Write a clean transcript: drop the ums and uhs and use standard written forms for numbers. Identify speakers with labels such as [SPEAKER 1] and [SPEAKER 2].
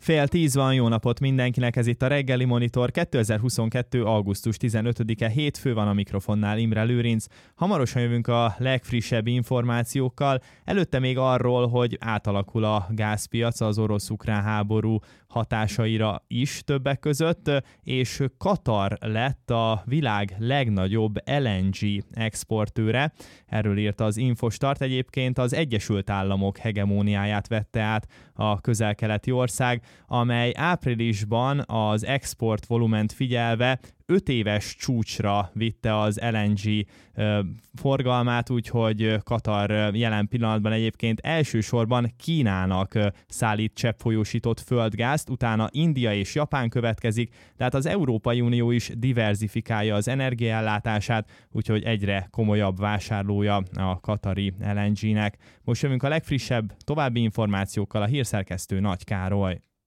[SPEAKER 1] 9:30 van, jó napot mindenkinek, ez itt a Reggeli Monitor, 2022. augusztus 15-e, hétfő van, a mikrofonnál Imre Lőrinc. Hamarosan jövünk a legfrissebb információkkal, előtte még arról, hogy átalakul a gázpiac az orosz-ukrán háború hatásaira is többek között, és Katar lett a világ legnagyobb LNG exportőre. Erről írt az Infostart. Egyébként az Egyesült Államok hegemóniáját vette át a közel-keleti ország, amely áprilisban az export volument figyelve 5 éves csúcsra vitte az LNG forgalmát, úgyhogy Katar jelen pillanatban egyébként elsősorban Kínának szállít cseppfolyósított földgázt, utána India és Japán következik, tehát az Európai Unió is diverzifikálja az energiaellátását, úgyhogy egyre komolyabb vásárlója a katari LNG-nek. Most jövünk a legfrissebb további információkkal, a hírszerkesztő Nagy Károly.